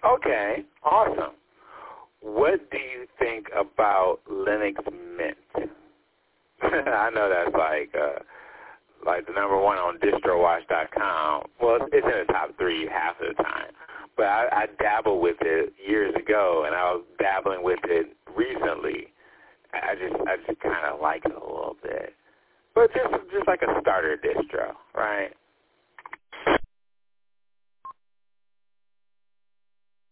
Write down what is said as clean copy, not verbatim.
Okay, awesome. What do you think about Linux Mint? I know that's like the number one on DistroWatch.com. Well, it's in the top 3 half of the time. But I dabbled with it years ago, and I was dabbling with it recently. I just kind of like it a little bit. But just like a starter distro, right?